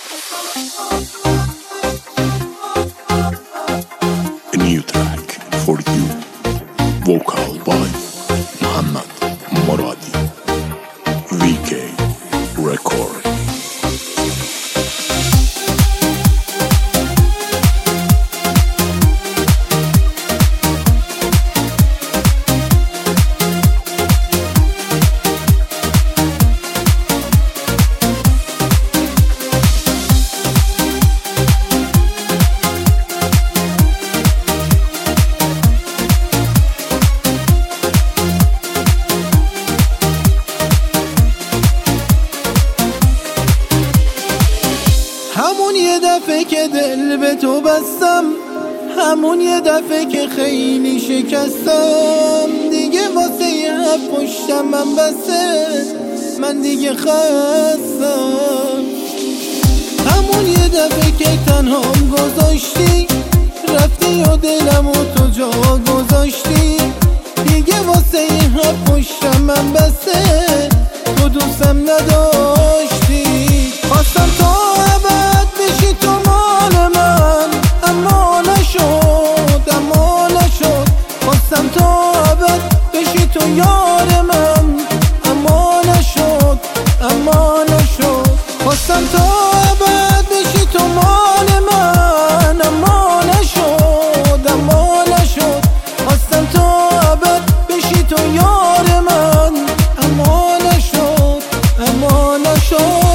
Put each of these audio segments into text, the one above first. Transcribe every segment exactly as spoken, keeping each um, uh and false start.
A new track for you. Vocal by Mohammad Moradi. V K Record. همون یه دفعه که دل به تو بستم، همون یه دفعه که خیلی شکستم، دیگه واسه یه حرف پشتم من بسه، من دیگه خستم. همون یه دفعه که تنهام گذاشتی، رفتی و دلم و تو جا گذاشتی، دیگه واسه یه حرف پشتم من بسه، تو دوستم نداشتی. خواستم تو ابد بشی تو مال من، اما نشد اما نشد. خواستم تو ابد بشی تو یار من، اما نشد اما نشد. خواستم تو ابد بشی تو مال من، اما نشد اما نشد. خواستم تو ابد بشی تو یار من، اما نشد اما نشد.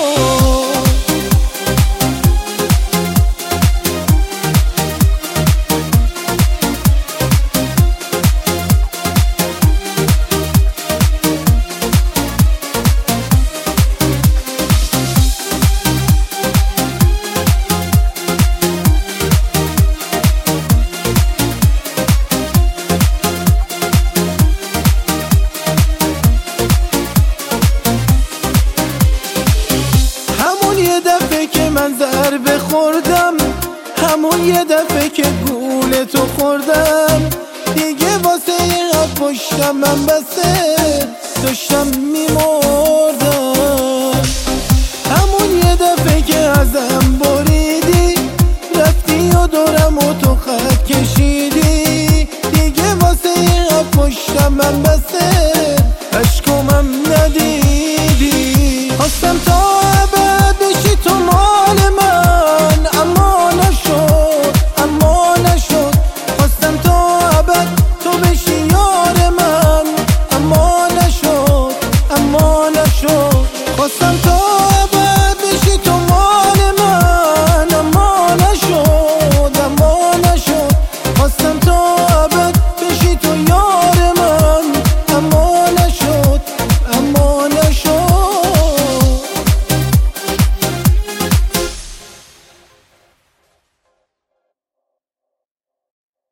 که من ضربه خوردم، همون یه دفعه که گول تو خوردم، دیگه واسه یه حرف پشتم من بسته، داشتم میمردم.